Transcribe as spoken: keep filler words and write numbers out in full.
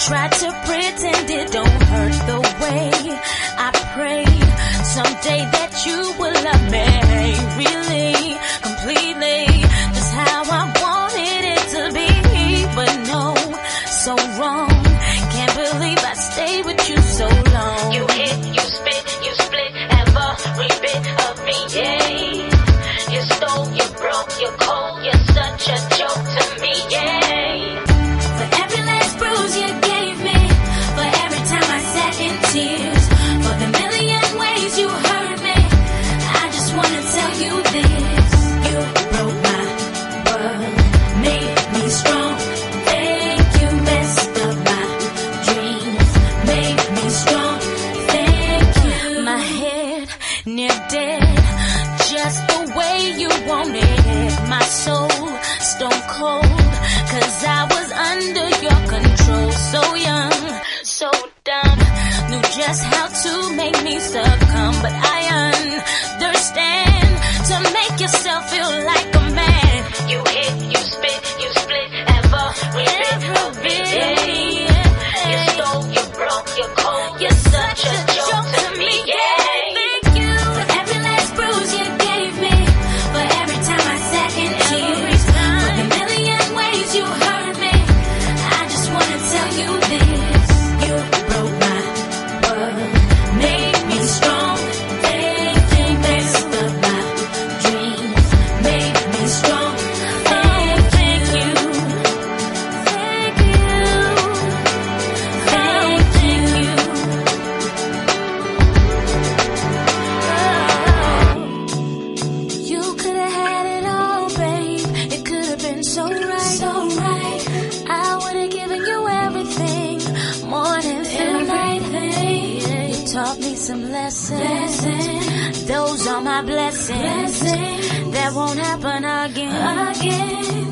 Try to pretend it don't hurt the way I prayed someday that you will love me really, completely, just how I wanted it to be. But no, so wrong. Can't believe I stayed with you so long. You hit, you spit, you split every bit of me, yeah. You stole, you broke, you're cold, you're such a joke to me, yeah. For every last bruise you gave me, for every time I sat in tears, for the million ways you hurt me, I just wanna tell you this. You broke my world, made me strong. Thank you, messed up my dreams, made me strong. Thank you. My head near dead, just the way you wanted. My soul stone cold, cause I was under your control. So young, so dumb, knew just how to make me succumb. But I understand, to make yourself feel like a man. You hit, you spit, you split every bit of me, yeah. You stole, you broke, you're cold, you're such a joke to me, yeah. So right, so right. I would've given you everything, more than everything. You taught me some lessons. Those are my blessings. Blessings that won't happen again. again.